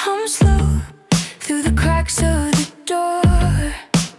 come slow through the cracks of the door.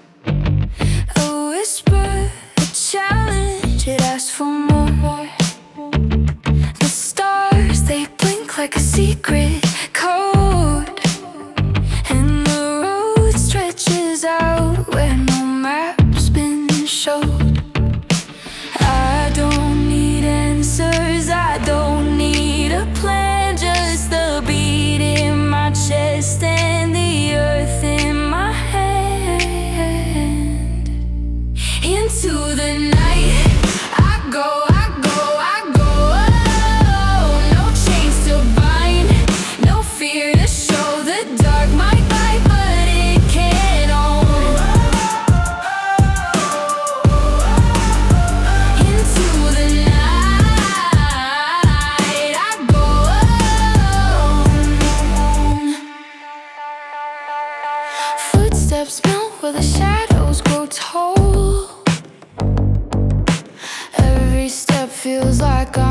A whisper, a challenge, it asks for more. The stars, they blink like a secret code, and the road stretches out where no map's been showed. I don't need answers, I don't need a plan, just the beat in my chest and the earth in my hand. Into the night I go, I go, I go. Oh, no chains to bind, no fear to show. The dark might bite, but it can't own. Into the night I go alone. Footsteps melt where the shadows grow tall. Every step feels like